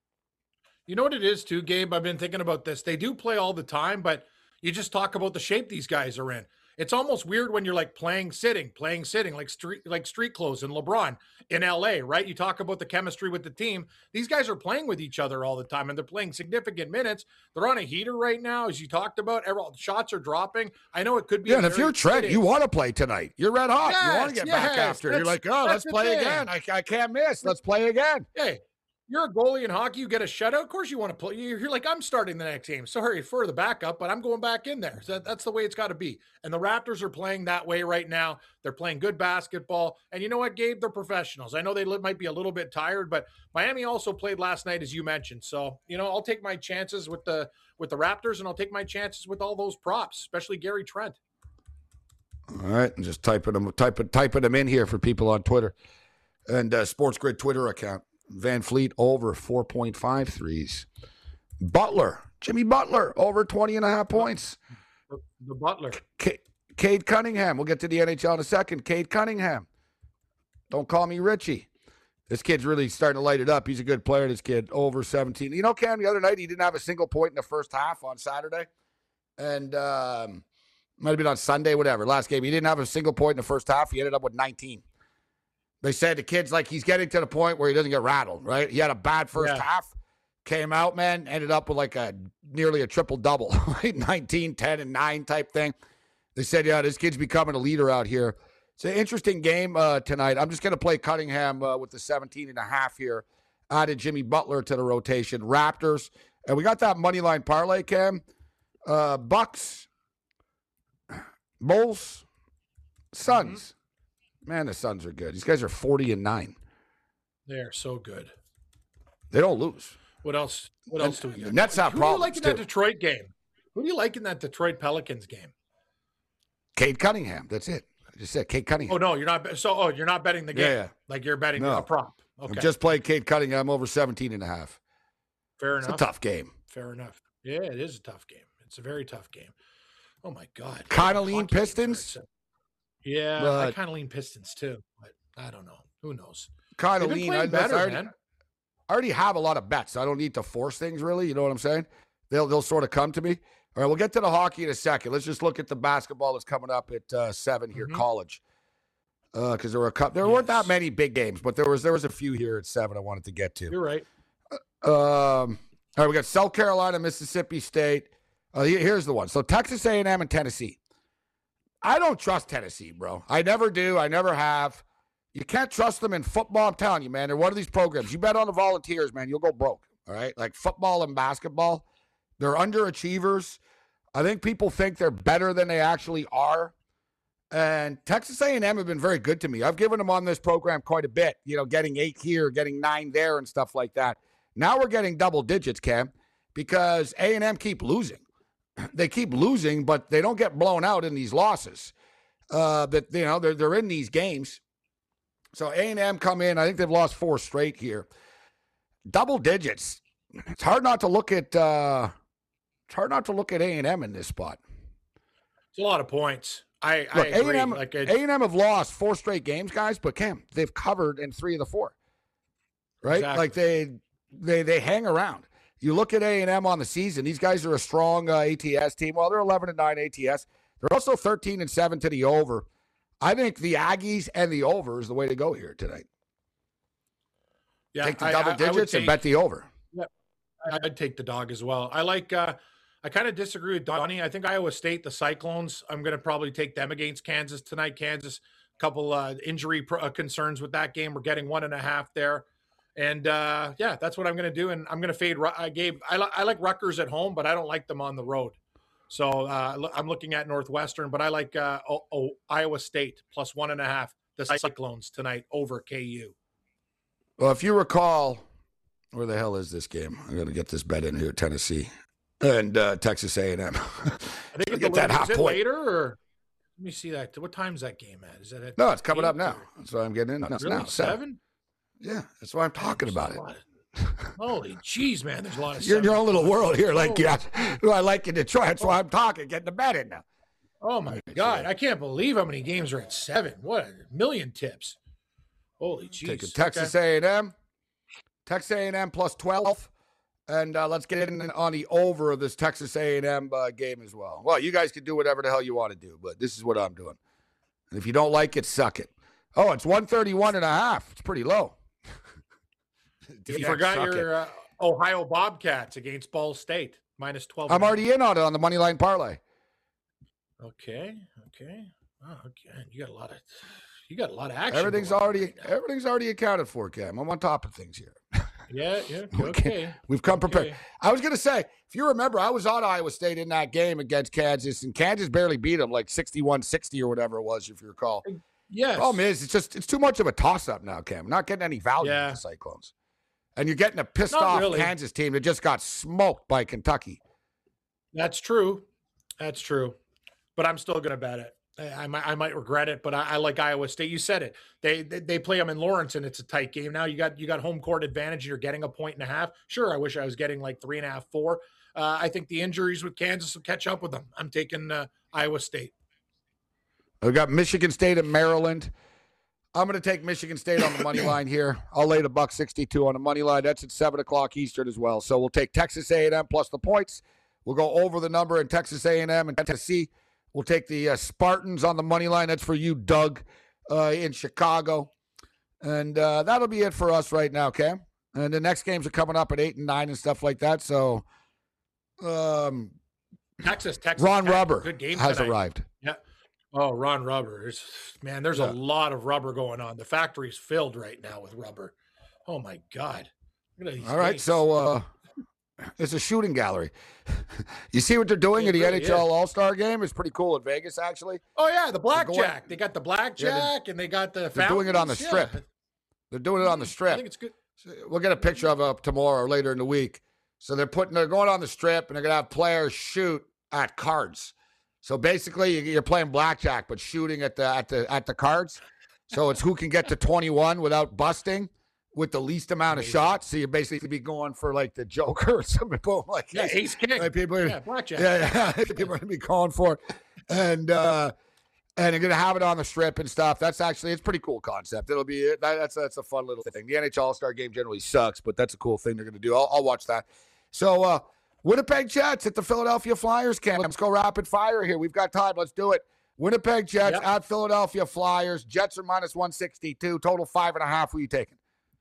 You know what it is too, Gabe? I've been thinking about this. They do play all the time, but you just talk about the shape these guys are in. It's almost weird when you're like playing sitting, playing sitting, like street like street clothes and LeBron in L A, right? You talk about the chemistry with the team. These guys are playing with each other all the time, and they're playing significant minutes. They're on a heater right now, as you talked about. Every, shots are dropping. I know it could be. Yeah, and if you're Trent, you want to play tonight. You're red hot. Yes, you want to get yes, back after. You're like, oh, let's play thing. again. I, I can't miss. Let's play again. Hey. You're a goalie in hockey. You get a shutout. Of course, you want to play. You're like, I'm starting the next game. Sorry for the backup, but I'm going back in there. So that's the way it's got to be. And the Raptors are playing that way right now. They're playing good basketball. And you know what, Gabe? They're professionals. I know they might be a little bit tired, but Miami also played last night, as you mentioned. So, you know, I'll take my chances with the with the Raptors, and I'll take my chances with all those props, especially Gary Trent. All right, and just typing them, typing, typing them in here for people on Twitter and uh, Sports Grid Twitter account. Van Fleet over four point five threes. Butler, Jimmy Butler, over twenty and a half points. The Butler. C- Cade Cunningham. We'll get to the N H L in a second. Cade Cunningham. Don't call me Richie. This kid's really starting to light it up. He's a good player, this kid. Over seventeen. You know, Cam, the other night he didn't have a single point in the first half on Saturday. And um, might have been on Sunday, whatever. Last game, he didn't have a single point in the first half. He ended up with nineteen. They said the kid's like he's getting to the point where he doesn't get rattled, right? He had a bad first yeah. half, came out, man, ended up with like a nearly a triple-double, right? nineteen, ten, and nine type thing. They said, yeah, this kid's becoming a leader out here. It's an interesting game uh, tonight. I'm just going to play Cunningham uh, with the seventeen and a half here. Added Jimmy Butler to the rotation. Raptors. And we got that money line parlay, Cam. Uh, Bucks, Bulls, Suns. Mm-hmm. Man, the Suns are good. These guys are forty and nine. They are so good. They don't lose. What else? What else do we got? The Nets have Who problems. do you like in that Detroit game? Who do you like in that Detroit Pelicans game? Cade Cunningham. That's it. I just said Cade Cunningham. Oh no, you're not. So oh, you're not betting the game. Yeah, yeah. Like you're betting no. a prop. Okay. I'm just playing Cade Cunningham over seventeen and a half. Fair enough. It's a tough game. Fair enough. Yeah, it is a tough game. It's a very tough game. Oh my God. Kind of lean Pistons. Yeah, but I kind of lean Pistons too, but I don't know. Who knows? Kind of lean. I, better, I, already, man. I already have a lot of bets. So I don't need to force things really. You know what I'm saying? They'll they'll sort of come to me. All right, we'll get to the hockey in a second. Let's just look at the basketball that's coming up at uh, seven here, mm-hmm. college. Because uh, there were a couple, there yes. weren't that many big games, but there was there was a few here at seven I wanted to get to. You're right. Um, all right, we got South Carolina, Mississippi State. Uh, here's the one. So Texas A and M and Tennessee. I don't trust Tennessee, bro. I never do. I never have. You can't trust them in football. I'm telling you, man. They're one of these programs. You bet on the Volunteers, man, you'll go broke. All right? Like football and basketball, they're underachievers. I think people think they're better than they actually are. And Texas A and M have been very good to me. I've given them on this program quite a bit, you know, getting eight here, getting nine there and stuff like that. Now we're getting double digits, Cam, because A and M keep losing. They keep losing, but they don't get blown out in these losses. Uh, that, you know, they're, they're in these games. So A and M come in. I think they've lost four straight here. Double digits. It's hard not to look at uh, it's hard not to look at A and M in this spot. It's a lot of points. I, Look, I agree. A and M, like A and M have lost four straight games, guys, but Cam, they've covered in three of the four. Right? Exactly. Like they they they hang around. You look at A and M on the season, these guys are a strong uh, A T S team. Well, they're eleven and nine A T S. They're also thirteen and seven to the over. I think the Aggies and the over is the way to go here tonight. Yeah, take the I, double I, I digits take, and bet the over. Yeah, I'd take the dog as well. I like. Uh, I kind of disagree with Donnie. I think Iowa State, the Cyclones. I'm going to probably take them against Kansas tonight. Kansas, a couple uh, injury pro- uh, concerns with that game. We're getting one and a half there, and uh, yeah, that's what I'm going to do. And I'm going to fade. I Gabe. I, li- I like Rutgers at home, but I don't like them on the road. So uh, I'm looking at Northwestern, but I like uh, oh, oh, Iowa State plus one and a half. The Cyclones tonight over K U. Well, if you recall, where the hell is this game? I'm going to get this bet in here, Tennessee and uh, Texas A and M. I think it's get that half is it point later, or let me see that. What time's that game at? Is that at No, it's coming up eight, now. or- That's why I'm getting in. It's Really? now Seven? Yeah, that's why I'm talking There's about a it. lot of- Holy jeez, man! There's a lot of. You're in your own little world here, like Oh. yeah. I like in Detroit. That's why I'm talking. Getting the bet in now. Oh my God! I can't believe how many games are at seven. What a million tips! Holy jeez! Take a Texas A and M. Texas A and M plus twelve. And uh, let's get in on the over of this Texas A and M uh, game as well. Well, you guys can do whatever the hell you want to do, but this is what I'm doing. And if you don't like it, suck it. Oh, it's one thirty-one and a half. It's pretty low. You Yeah, forgot suck your uh, Ohio Bobcats against Ball State minus twelve. I'm already in on it on the money line parlay. Okay. Okay. Oh, okay. You got a lot of. You got a lot of action. Everything's going on already right now. everything's already accounted for, Cam. I'm on top of things here. Yeah. Yeah. Okay. Okay. We've come prepared. Okay. I was going to say, if you remember, I was on Iowa State in that game against Kansas, and Kansas barely beat them, like sixty-one sixty or whatever it was, if you recall. Yes. Problem is, it's just it's too much of a toss-up now, Cam. Not getting any value Yeah. in the Cyclones. And you're getting a Not pissed-off really. Kansas team that just got smoked by Kentucky. That's true. That's true. But I'm still going to bet it. I, I might, I might regret it, but I, I like Iowa State. You said it. They, they they play them in Lawrence, and it's a tight game. Now you got you got home court advantage. You're getting a point and a half. Sure, I wish I was getting like three and a half, four. Uh, I think the injuries with Kansas will catch up with them. I'm taking uh, Iowa State. We've got Michigan State and Maryland. I'm going to take Michigan State on the money line here. I'll lay the buck sixty-two on the money line. That's at seven o'clock Eastern as well. So we'll take Texas A and M plus the points. We'll go over the number in Texas A and M and Tennessee. We'll take the uh, Spartans on the money line. That's for you, Doug, uh, in Chicago. And uh, that'll be it for us right now, Cam. And the next games are coming up at eight and nine and stuff like that. So um, Texas, Texas. Ron Tech, Rubber good game has tonight. arrived. Yeah. Oh, Ron Rubber. There's, man, there's Yeah. a lot of rubber going on. The factory's filled right now with rubber. Oh, my God. Look at these All right, games. so uh, it's a shooting gallery. You see what they're doing It at the really N H L is. All-Star game? It's pretty cool in Vegas, actually. Oh, yeah, the going- blackjack. They got the blackjack, and they got the They're doing it on the fountains. strip. Yeah. They're doing it on the I strip. think it's good. We'll get a picture of it up tomorrow or later in the week. So they're putting, they're going on the strip, and they're going to have players shoot at cards. So basically, you- you're playing blackjack, but shooting at the at the at the cards. So it's who can get to twenty-one without busting with the least amount of Amazing. shots. So you basically be going for like the Joker or something, boom, like Yeah, this. ace king. Like people are, Yeah, blackjack. yeah, yeah, people are gonna be calling for it, and uh, and they're gonna have it on the strip and stuff. That's actually it's a pretty cool concept. It'll be that, that's that's a fun little thing. The N H L All-Star Game generally sucks, but that's a cool thing they're gonna do. I'll, I'll watch that. So uh, Winnipeg Jets at the Philadelphia Flyers camp. Let's go rapid fire here. We've got time. Let's do it. Winnipeg Jets Yep. at Philadelphia Flyers. Jets are minus one sixty-two. Total five and a half. Who are you taking?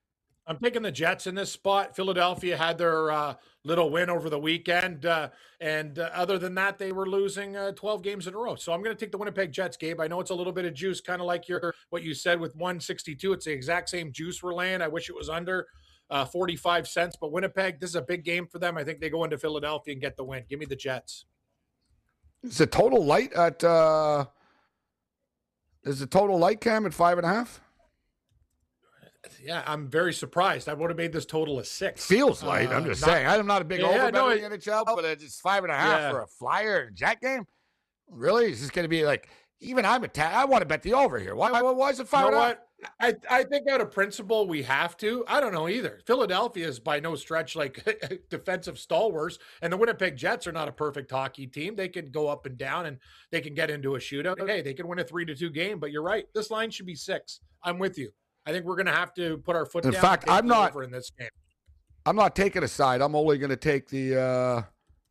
I'm taking the Jets in this spot. Philadelphia had their uh, little win over the weekend. Uh, and uh, other than that, they were losing uh, twelve games in a row. So I'm going to take the Winnipeg Jets, Gabe. I know it's a little bit of juice, kind of like your what you said with one sixty-two. It's the exact same juice we're laying. I wish it was under uh, forty-five cents. But Winnipeg, this is a big game for them. I think they go into Philadelphia and get the win. Give me the Jets. Is the total light at uh, – is the total light, Cam, at five and a half? Yeah, I'm very surprised. I would have made this total a six. Feels light. Uh, I'm just not, saying. I'm not a big yeah, over no, in the N H L, but it's five and a half yeah. for a Flyer and Jet game. Really? Is this going to be like? Even I'm a ta- I want to bet the over here. Why? Why, why is it five you know and a half? I I think out of principle we have to. I don't know either. Philadelphia is by no stretch like defensive stalwarts, and the Winnipeg Jets are not a perfect hockey team. They can go up and down, and they can get into a shootout. Hey, they can win a three to two game. But you're right. This line should be six. I'm with you. I think we're going to have to put our foot in down. In fact, I'm not over in this game. I'm not taking a side. I'm only going to take the. Uh,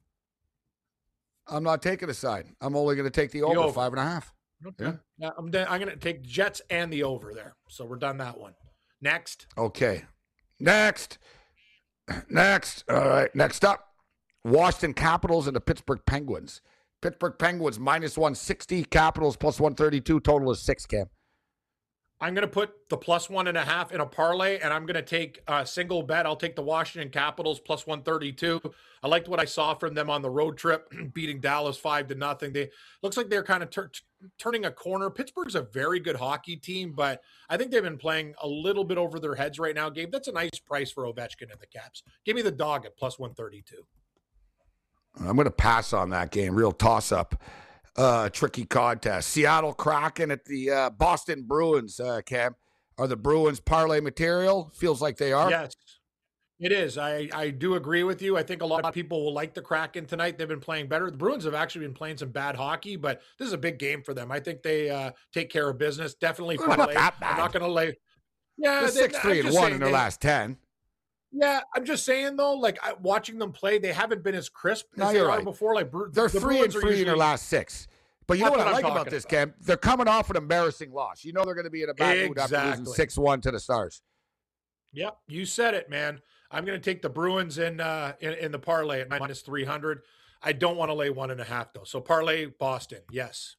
I'm not taking a side. I'm only going to take the over, the over five and a half. Okay. Yeah, yeah I'm. De- I'm going to take Jets and the over there. So we're done that one. Next. Okay. Next. Next. All right. Next up, Washington Capitals and the Pittsburgh Penguins. Pittsburgh Penguins minus one sixty. Capitals plus one thirty-two. Total is six. Cam. I'm going to put the plus one and a half in a parlay, and I'm going to take a single bet. I'll take the Washington Capitals plus one thirty-two. I liked what I saw from them on the road trip, beating Dallas five to nothing. They looks like they're kind of tur- turning a corner. Pittsburgh's a very good hockey team, but I think they've been playing a little bit over their heads right now. Gabe, that's a nice price for Ovechkin and the Caps. Give me the dog at plus one thirty-two. I'm going to pass on that game. Real toss-up. Uh, tricky contest. Seattle Kraken at the uh, Boston Bruins, uh, Cam. Are the Bruins parlay material? Feels like they are. Yes, it is. I, I do agree with you. I think a lot of people will like the Kraken tonight. They've been playing better. The Bruins have actually been playing some bad hockey, but this is a big game for them. I think they uh, take care of business. Definitely parlay. Not that bad. I'm not going to lay. Yeah, they're six, three, and one in their they, last ten. Yeah, I'm just saying though, like I, watching them play, they haven't been as crisp as no, they right. are before. Like they're the three Bruins and three usually, in their last six. But you know what, what I like about this, Cam? They're coming off an embarrassing loss. You know they're going to be in a bad mood exactly. after losing six one to the Stars. Yep, you said it, man. I'm going to take the Bruins in, uh, in in the parlay at minus three hundred. I don't want to lay one and a half though. So parlay Boston, yes.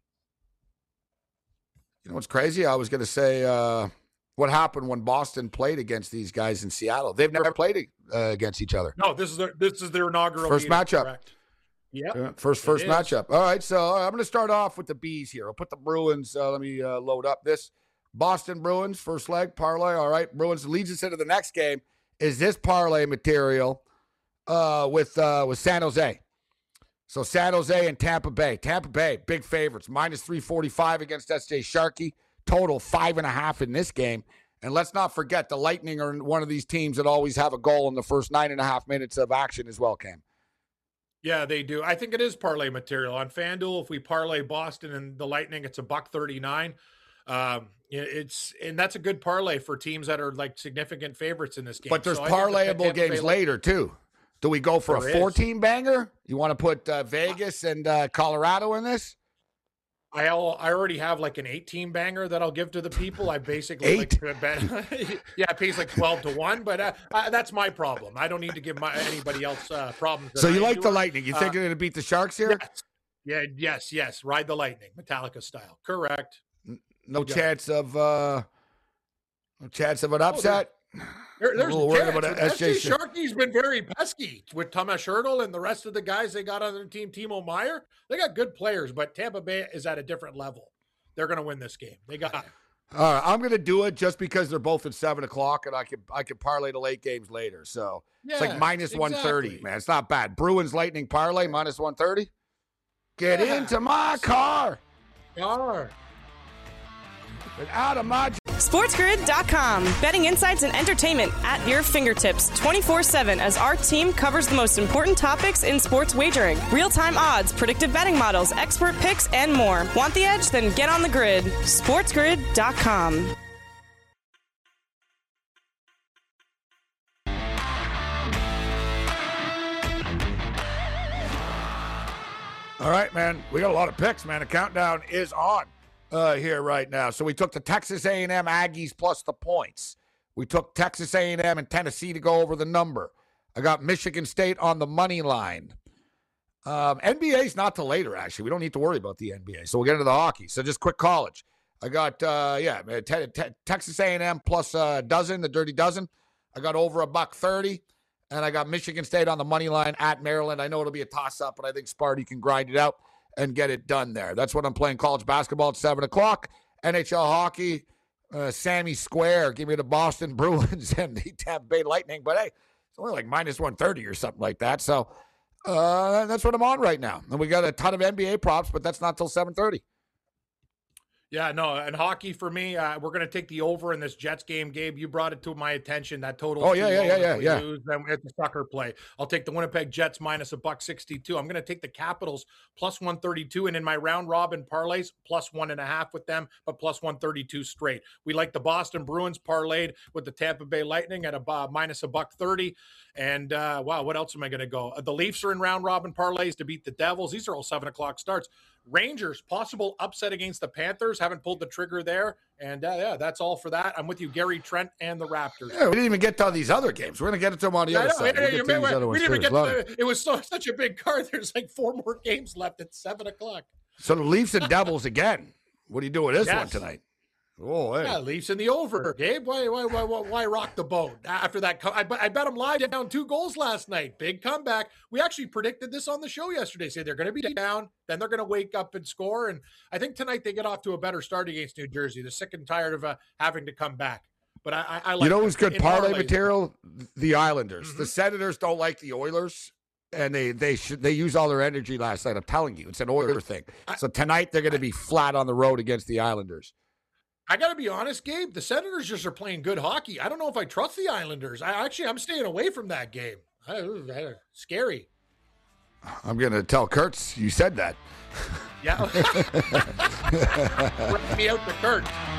You know what's crazy? I was going to say. Uh, What happened when Boston played against these guys in Seattle? They've never played uh, against each other. No, this is their this is their inaugural first meeting, matchup. Correct. Yep. Yeah, first first matchup. All right, so I'm going to start off with the Bees here. I'll put the Bruins. Uh, let me uh, load up this Boston Bruins first leg parlay. All right, Bruins leads us into the next game. Is this parlay material uh, with uh, with San Jose? So San Jose and Tampa Bay. Tampa Bay big favorites, minus three forty-five against S J Sharkey. Total five and a half in this game. And let's not forget the Lightning are one of these teams that always have a goal in the first nine and a half minutes of action as well, Cam. Yeah, they do. I think it is parlay material. On FanDuel, if we parlay Boston and the Lightning, it's a buck thirty-nine. Um, it's and that's a good parlay for teams that are like significant favorites in this game. But there's so parlayable games later, too. Do we go for there a four-team banger? You want to put uh, Vegas and uh, Colorado in this? I I already have like an eight-team banger that I'll give to the people. I basically Eight? like to bet. Yeah, it pays like twelve to one, but uh, uh, that's my problem. I don't need to give my anybody else uh, problems. So you like the Lightning? You think uh, you're going to beat the Sharks here? Yes. Yeah, yes, yes. Ride the Lightning, Metallica style. Correct. No chance of uh, no chance of an upset. Oh, There, there's a little worried about S J Sharky's been very pesky with Thomas Hertl and the rest of the guys they got on their team. Timo Meier, they got good players, but Tampa Bay is at a different level. They're going to win this game. They got it. All right, I'm going to do it just because they're both at seven o'clock, and I could I could parlay the late games later. So yeah, it's like minus exactly. one thirty, man. It's not bad. Bruins Lightning parlay minus one thirty. Get yeah. into my car. Car. Get out of my. SportsGrid dot com. Betting insights and entertainment at your fingertips twenty-four seven as our team covers the most important topics in sports wagering. Real-time odds, predictive betting models, expert picks, and more. Want the edge? Then get on the grid. SportsGrid dot com. All right, man. We got a lot of picks, man. The countdown is on. Uh, here right now. So we took the Texas A and M Aggies plus the points. We took Texas A and M and Tennessee to go over the number. I got Michigan State on the money line. Um, N B A's not till later, actually. We don't need to worry about the N B A. So we'll get into the hockey. So just quick college. I got, uh, yeah, te- te- Texas A and M plus a dozen, the dirty dozen. I got over a buck thirty. And I got Michigan State on the money line at Maryland. I know it'll be a toss-up, but I think Sparty can grind it out and get it done there. That's what I'm playing college basketball at seven o'clock. N H L hockey, uh, Sammy Square. Give me the Boston Bruins and the Tampa Bay Lightning. But, hey, it's only like minus one thirty or something like that. So uh, that's what I'm on right now. And we got a ton of N B A props, but that's not till seven thirty. Yeah, no, and hockey for me, uh, we're going to take the over in this Jets game. Gabe, you brought it to my attention. That total. Oh, yeah, yeah, yeah, yeah, yeah. Lose, then it's a sucker play. I'll take the Winnipeg Jets minus a buck sixty-two. I'm going to take the Capitals plus one thirty-two, and in my round robin parlays, plus one and a half with them, but plus one thirty-two straight. We like the Boston Bruins parlayed with the Tampa Bay Lightning at a uh, minus a buck thirty. And uh, wow, what else am I going to go? The Leafs are in round robin parlays to beat the Devils. These are all seven o'clock starts. Rangers, possible upset against the Panthers. Haven't pulled the trigger there. And uh, yeah, that's all for that. I'm with you, Gary Trent and the Raptors. Yeah, we didn't even get to all these other games. We're going to get to them on the yeah, other know, side. Yeah, we'll yeah, we, we didn't even get to, it was so, such a big card. There's like four more games left at seven o'clock. So the Leafs and Devils again. What do you do with this yes. one tonight? Oh, hey. Yeah, Leafs in the over. Gabe, why, why, why, why rock the boat after that? I, I bet them live down two goals last night. Big comeback. We actually predicted this on the show yesterday. Say they're going to be down, then they're going to wake up and score. And I think tonight they get off to a better start against New Jersey. They're sick and tired of uh, having to come back. But I, I, I like. You know who's good parlay parlays. material? The Islanders. Mm-hmm. The Senators don't like the Oilers. And they they should they use all their energy last night. I'm telling you, it's an Oiler thing. So tonight they're going to be flat on the road against the Islanders. I got to be honest, Gabe. The Senators just are playing good hockey. I don't know if I trust the Islanders. I actually I'm staying away from that game. I, I, scary. I'm going to tell Kurtz you said that. Yeah. Bring me out to Kurtz.